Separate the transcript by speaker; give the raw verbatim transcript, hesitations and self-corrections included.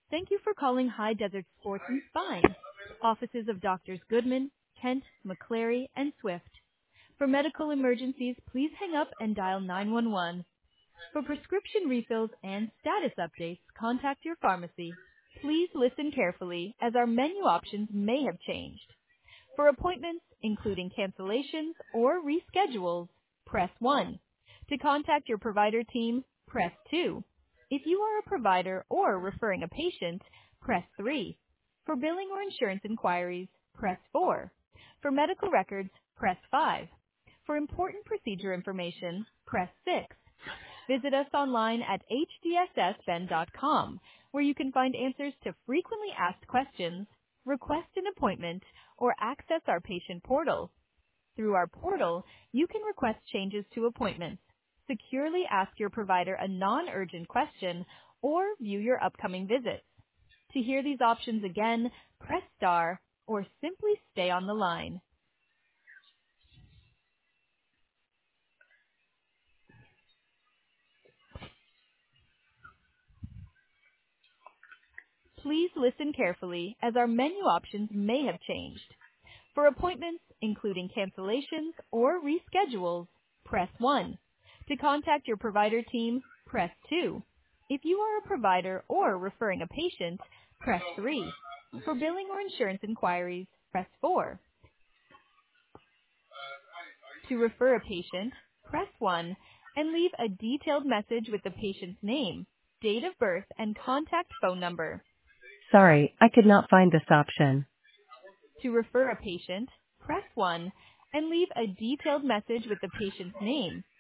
Speaker 1: Thank you for calling High Desert Sports and Spine, offices of Doctors Goodman, Kent, McClary, and Swift. For medical emergencies, please hang up and dial nine one one. For prescription refills and status updates, contact your pharmacy. Please listen carefully as our menu options may have changed. For appointments, including cancellations or reschedules, press one. To contact your provider team, press two. If you are a provider or referring a patient, press three. For billing or insurance inquiries, press four. For medical records, press five. For important procedure information, press six. Visit us online at h d s s ben dot com, where you can find answers to frequently asked questions, request an appointment, or access our patient portal. Through our portal, you can request changes to appointments, securely ask your provider a non-urgent question, or view your upcoming visits. To hear these options again, press star or simply stay on the line. Please listen carefully as our menu options may have changed. For appointments, including cancellations or reschedules, press one. To contact your provider team, press two. If you are a provider or referring a patient, press three. For billing or insurance inquiries, press four. To refer a patient, press one and leave a detailed message with the patient's name, date of birth, and contact phone number.
Speaker 2: Sorry, I could not find this option.
Speaker 1: To refer a patient, press one and leave a detailed message with the patient's name,